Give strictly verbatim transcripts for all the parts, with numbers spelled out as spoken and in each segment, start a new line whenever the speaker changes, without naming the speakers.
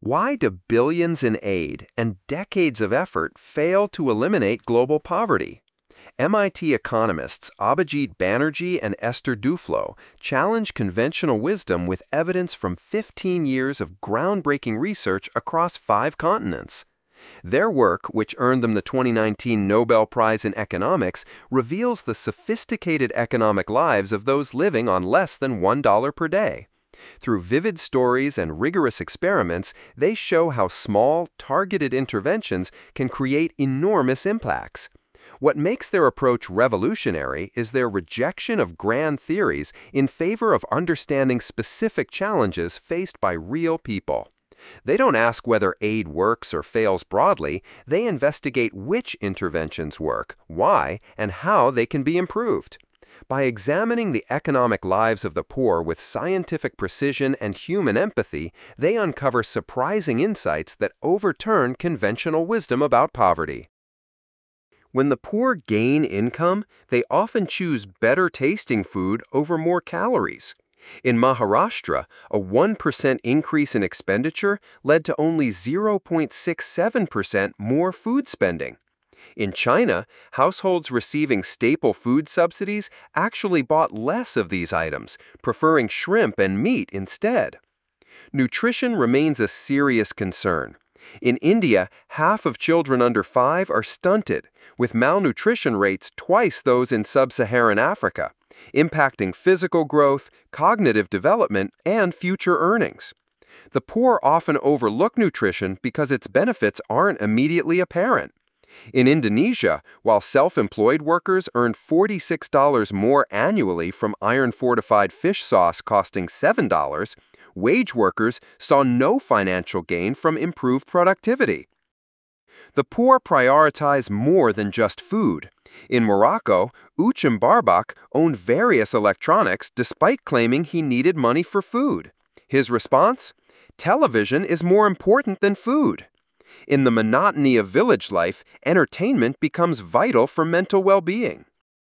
Why do billions in aid and decades of effort fail to eliminate global poverty? M I T economists Abhijit Banerjee and Esther Duflo challenge conventional wisdom with evidence from fifteen years of groundbreaking research across five continents. Their work, which earned them the twenty nineteen Nobel Prize in Economics, reveals the sophisticated economic lives of those living on less than one dollar per day. Through vivid stories and rigorous experiments, they show how small, targeted interventions can create enormous impacts. What makes their approach revolutionary is their rejection of grand theories in favor of understanding specific challenges faced by real people. They don't ask whether aid works or fails broadly, they investigate which interventions work, why, and how they can be improved. By examining the economic lives of the poor with scientific precision and human empathy, they uncover surprising insights that overturn conventional wisdom about poverty. When the poor gain income, they often choose better-tasting food over more calories. In Maharashtra, a one percent increase in expenditure led to only zero point six seven percent more food spending. In China, households receiving staple food subsidies actually bought less of these items, preferring shrimp and meat instead. Nutrition remains a serious concern. In India, half of children under five are stunted, with malnutrition rates twice those in sub-Saharan Africa, impacting physical growth, cognitive development, and future earnings. The poor often overlook nutrition because its benefits aren't immediately apparent. In Indonesia, while self-employed workers earned forty-six dollars more annually from iron-fortified fish sauce costing seven dollars, wage workers saw no financial gain from improved productivity. The poor prioritize more than just food. In Morocco, Uchim Barbak owned various electronics despite claiming he needed money for food. His response? Television is more important than food. In the monotony of village life, entertainment becomes vital for mental well-being.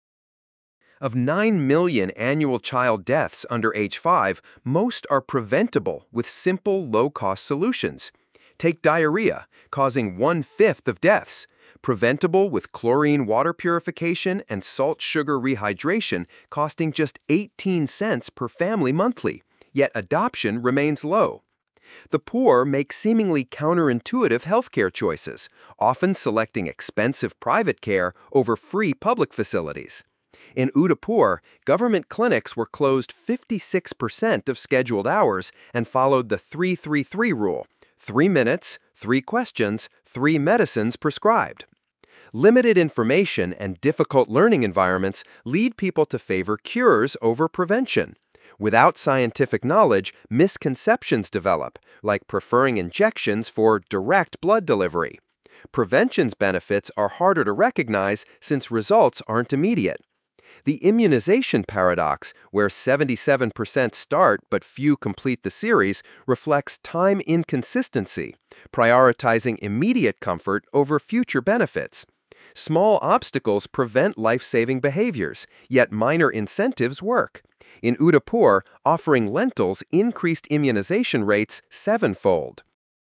Of nine million annual child deaths under age five, most are preventable with simple, low-cost solutions. Take diarrhea, causing one-fifth of deaths. Preventable with chlorine water purification and salt-sugar rehydration, costing just eighteen cents per family monthly. Yet adoption remains low. The poor make seemingly counterintuitive healthcare choices, often selecting expensive private care over free public facilities. In Udaipur, government clinics were closed fifty-six percent of scheduled hours and followed the three three three rule: three minutes, three questions, three medicines prescribed. Limited information and difficult learning environments lead people to favor cures over prevention. Without scientific knowledge, misconceptions develop, like preferring injections for direct blood delivery. Prevention's benefits are harder to recognize since results aren't immediate. The immunization paradox, where seventy-seven percent start but few complete the series, reflects time inconsistency, prioritizing immediate comfort over future benefits. Small obstacles prevent life-saving behaviors, yet minor incentives work. In Udaipur, offering lentils increased immunization rates sevenfold.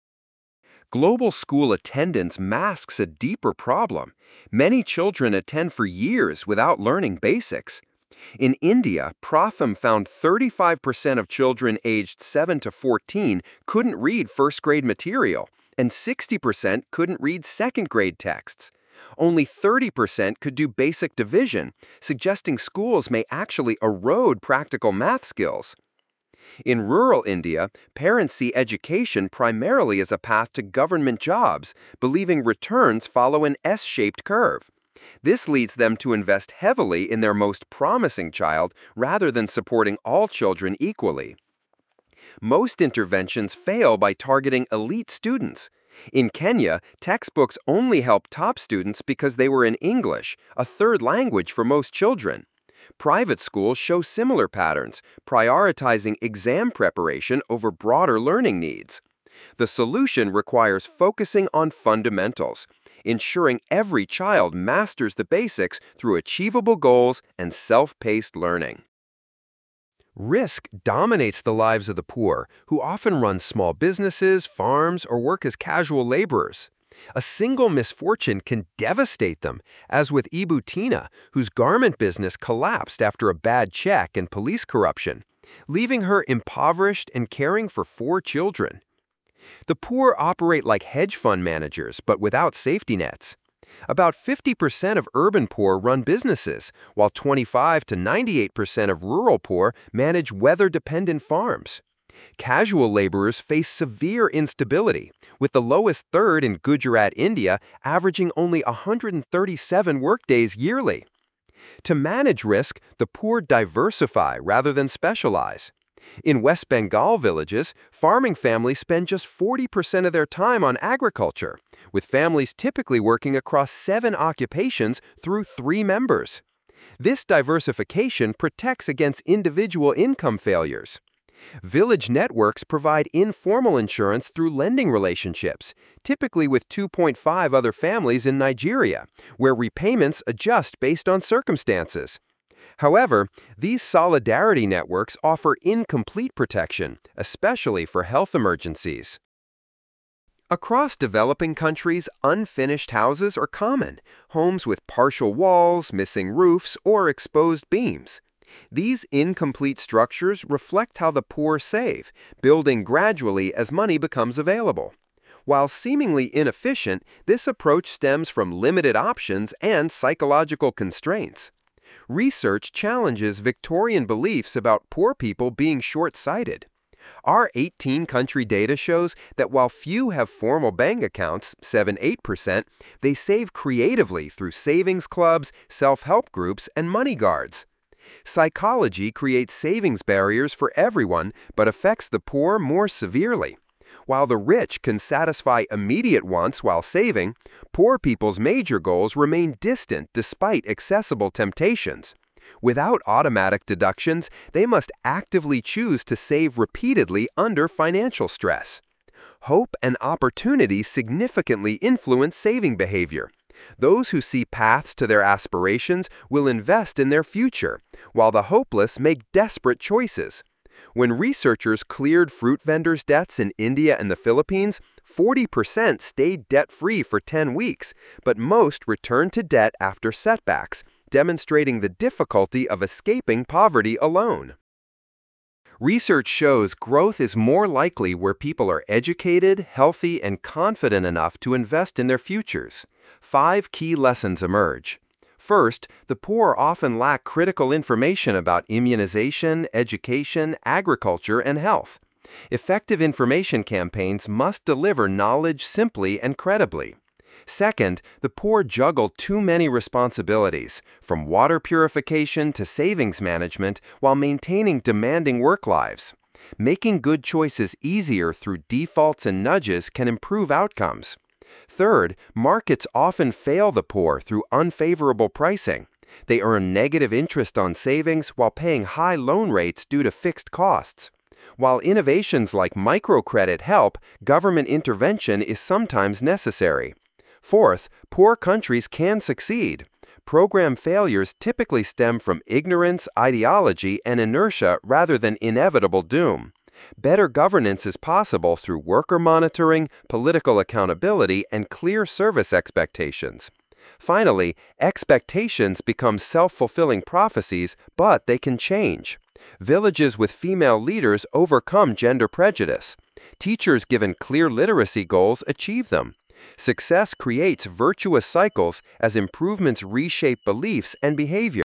Global school attendance masks a deeper problem. Many children attend for years without learning basics. In India, Pratham found thirty-five percent of children aged seven to fourteen couldn't read first-grade material, and sixty percent couldn't read second-grade texts. Only thirty percent could do basic division, suggesting schools may actually erode practical math skills. In rural India, parents see education primarily as a path to government jobs, believing returns follow an S-shaped curve. This leads them to invest heavily in their most promising child rather than supporting all children equally. Most interventions fail by targeting elite students. In Kenya, textbooks only help top students because they were in English, a third language for most children. Private schools show similar patterns, prioritizing exam preparation over broader learning needs. The solution requires focusing on fundamentals, ensuring every child masters the basics through achievable goals and self-paced learning. Risk dominates the lives of the poor, who often run small businesses, farms, or work as casual laborers. A single misfortune can devastate them, as with Ibu Tina, whose garment business collapsed after a bad check and police corruption, leaving her impoverished and caring for four children. The poor operate like hedge fund managers, but without safety nets. About fifty percent of urban poor run businesses, while twenty-five to ninety-eight percent of rural poor manage weather-dependent farms. Casual laborers face severe instability, with the lowest third in Gujarat, India, averaging only one hundred thirty-seven workdays yearly. To manage risk, the poor diversify rather than specialize. In West Bengal villages, farming families spend just forty percent of their time on agriculture, with families typically working across seven occupations through three members. This diversification protects against individual income failures. Village networks provide informal insurance through lending relationships, typically with two point five other families in Nigeria, where repayments adjust based on circumstances. However, these solidarity networks offer incomplete protection, especially for health emergencies. Across developing countries, unfinished houses are common, homes with partial walls, missing roofs, or exposed beams. These incomplete structures reflect how the poor save, building gradually as money becomes available. While seemingly inefficient, this approach stems from limited options and psychological constraints. Research challenges Victorian beliefs about poor people being short-sighted. Our eighteen-country data shows that while few have formal bank accounts, seven to eight percent, they save creatively through savings clubs, self-help groups, and money guards. Psychology creates savings barriers for everyone but affects the poor more severely. While the rich can satisfy immediate wants while saving, poor people's major goals remain distant despite accessible temptations. Without automatic deductions, they must actively choose to save repeatedly under financial stress. Hope and opportunity significantly influence saving behavior. Those who see paths to their aspirations will invest in their future, while the hopeless make desperate choices. When researchers cleared fruit vendors' debts in India and the Philippines, forty percent stayed debt-free for ten weeks, but most returned to debt after setbacks, demonstrating the difficulty of escaping poverty alone. Research shows growth is more likely where people are educated, healthy, and confident enough to invest in their futures. Five key lessons emerge. First, the poor often lack critical information about immunization, education, agriculture, and health. Effective information campaigns must deliver knowledge simply and credibly. Second, the poor juggle too many responsibilities, from water purification to savings management, while maintaining demanding work lives. Making good choices easier through defaults and nudges can improve outcomes. Third, markets often fail the poor through unfavorable pricing. They earn negative interest on savings while paying high loan rates due to fixed costs. While innovations like microcredit help, government intervention is sometimes necessary. Fourth, poor countries can succeed. Program failures typically stem from ignorance, ideology, and inertia rather than inevitable doom. Better governance is possible through worker monitoring, political accountability, and clear service expectations. Finally, expectations become self-fulfilling prophecies, but they can change. Villages with female leaders overcome gender prejudice. Teachers given clear literacy goals achieve them. Success creates virtuous cycles as improvements reshape beliefs and behavior.